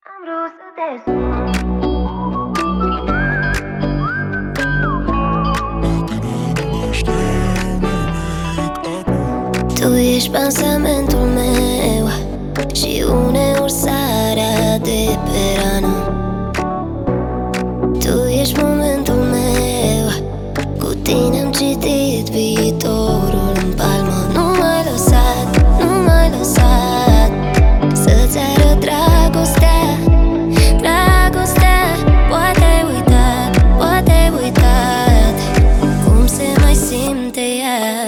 Am vrut să te sun. Tu ești pensamentul meu și uneori sarea de pe rană. Tu ești momentul meu, cu tine am citit viitorul în palmă. Nu m-ai lăsat, nu m-ai lăsat să-ți arăt dragostea. Dragostea, poate ai uitat, poate ai uitat cum se mai simte ea.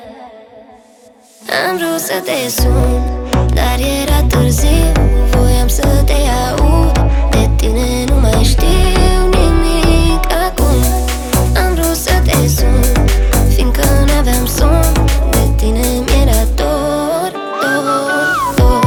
Am vrut să te sun, dar era târziu. Voiam să te aud, de tine nu mai știu nimic acum. Am vrut să te sun, fiindcă n-aveam somn. De tine mi-era dor, dor, dor.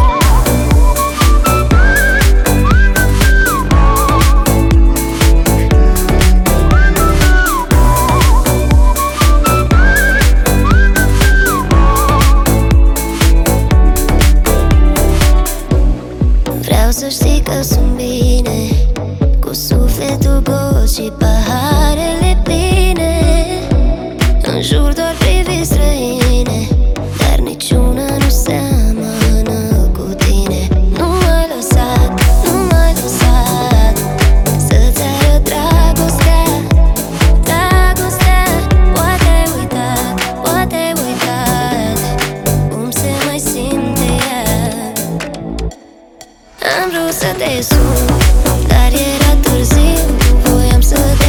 Vreau să știi că sunt bine, cu sufletul gol și paharele pline. În jur doar privi străine, dar niciuna nu seamănă cu tine. Nu m-ai lăsat, nu m-ai lăsat să-ți arăt dragostea. Dragostea, poate ai uitat, poate ai uitat cum se mai simte ea. Am vrut să te sun, dar era târziu. Voiam să te